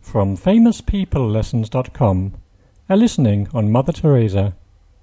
From FamousPeopleLessons.com, a listening on Mother Teresa.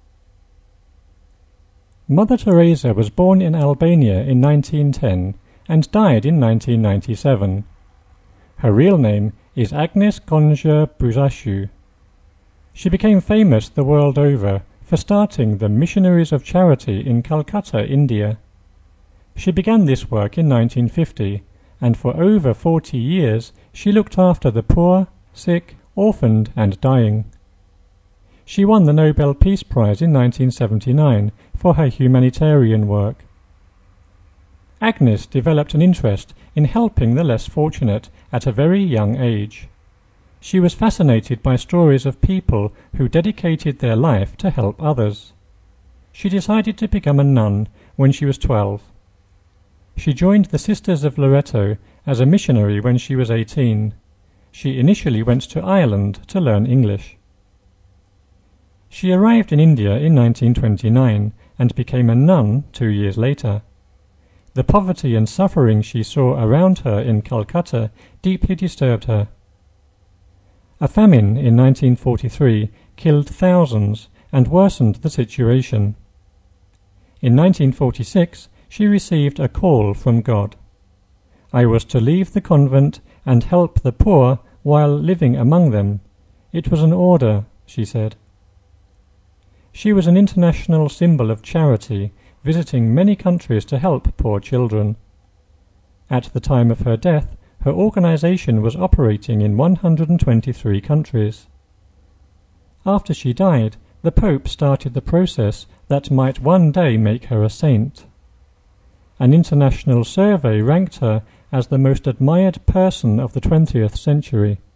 Mother Teresa was born in Albania in 1910 and died in 1997. Her real name is Agnes Gonja Buzashu. She became famous the world over for starting the Missionaries of Charity in Calcutta, India. She began this work in 1950, and for over 40 years she looked after the poor, sick, orphaned and dying. She won the Nobel Peace Prize in 1979 for her humanitarian work. Agnes developed an interest in helping the less fortunate at a very young age. She was fascinated by stories of people who dedicated their life to help others. She decided to become a nun when she was 12. She joined the Sisters of Loreto as a missionary when she was 18. She initially went to Ireland to learn English. She arrived in India in 1929 and became a nun 2 years later. The poverty and suffering she saw around her in Calcutta deeply disturbed her. A famine in 1943 killed thousands and worsened the situation. In 1946, she received a call from God. I was to leave the convent and help the poor while living among them. It was an order, she said. She was an international symbol of charity, visiting many countries to help poor children. At the time of her death, her organization was operating in 123 countries. After she died, the Pope started the process that might one day make her a saint. An international survey ranked her as the most admired person of the 20th century.